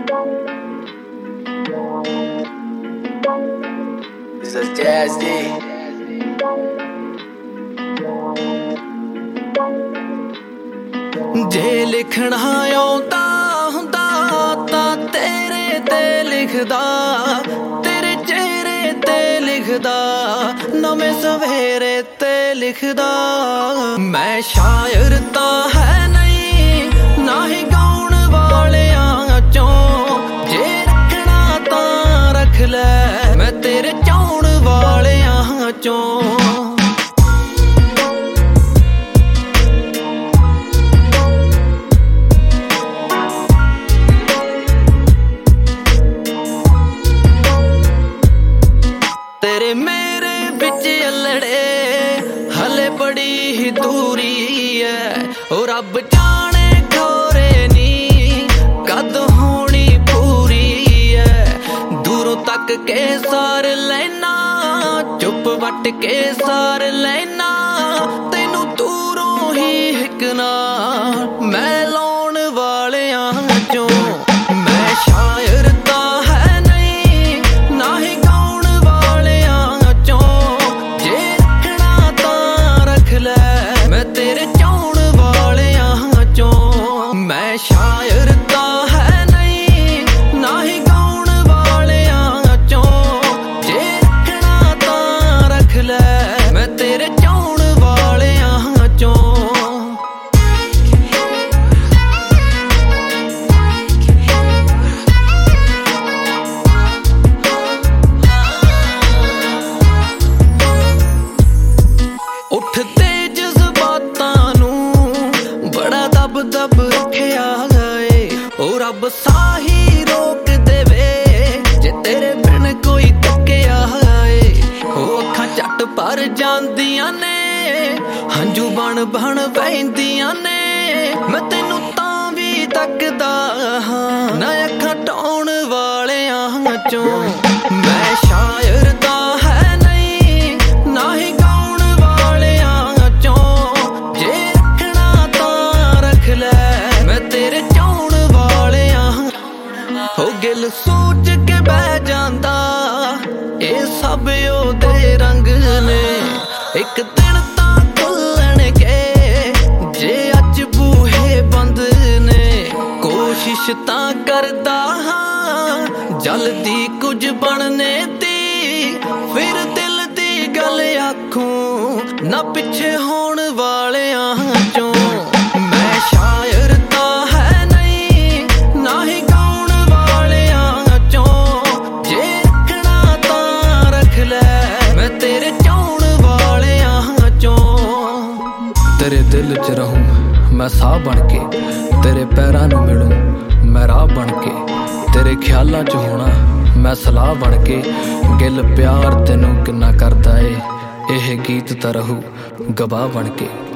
This is Jazzy. जे लिखना आउंदा हुंदा तां तेरे ते लिखदा, तेरे चेहरे ते लिखदा, नवें सवेरे ते लिखदा। मैं शायर तां है नहीं ना ही गाउण वालियां चों, जे रखना तां रख ले मैं तेरे चाउण वालियां चों। तेरे मेरे बिच अल्लड़े हले बड़ी ही दूरी है, और रब जाने खोरे नी कद होनी पूरी है। दूरों तक के सार लेना, चुप वट के सार लेना, तेनू दूरों ही हिकना मैं लाउण वालियां चों। मैं शायर तां है नहीं ना ही गाउण वालियां चों, जे रखना तां रख ले मैं तेरे चाउण वालियां चों। मैं शायर तां है नहीं ना ही गाउण वालियां चों, जे रखना तां रख ले मैं तेरे चाउण वालियां चों। उठते जज्बातां नू बड़ा दब दब रखिया गए, और रब साही रोक देवे जे तेरे बिन कोई तकिया गए। ओ अखां झट भर जांदियां ने, हंजू बन बन बहिंदियां ने, मैं तेनू तां भी तकदा हां ना अखां ढाउण वालियां चों। मैं शायर तां है नहीं ना ही गाउण वालियां चों, जे रखना तां रख ले मैं तेरे चाउण वालियां। हो गिल सोच के बह जांदा ए सब ओदे रंग ने, एक दिन तां खुलणगे जे अज बूहे बंद ने। कोशिश तां करदा हां जल्दी कुछ बनने दी, फिर दिल दी गल आखूं ना पिछे होण वालियां चों। मैं शायर तां है नहीं ना ही गाउण वालियां चों, जे रखना तां रख ले मैं तेरे चाउण वालियां चों। तेरे दिल च रहूं मैं साह बन के, तेरे पैरां नू मिलूं मैं राह बन के, तेरे ख्यालां च होना मैं सलाह बन के। गिल प्यार तेनू किन्ना करदा ए, एह गीत तां रहू गवाह बन के।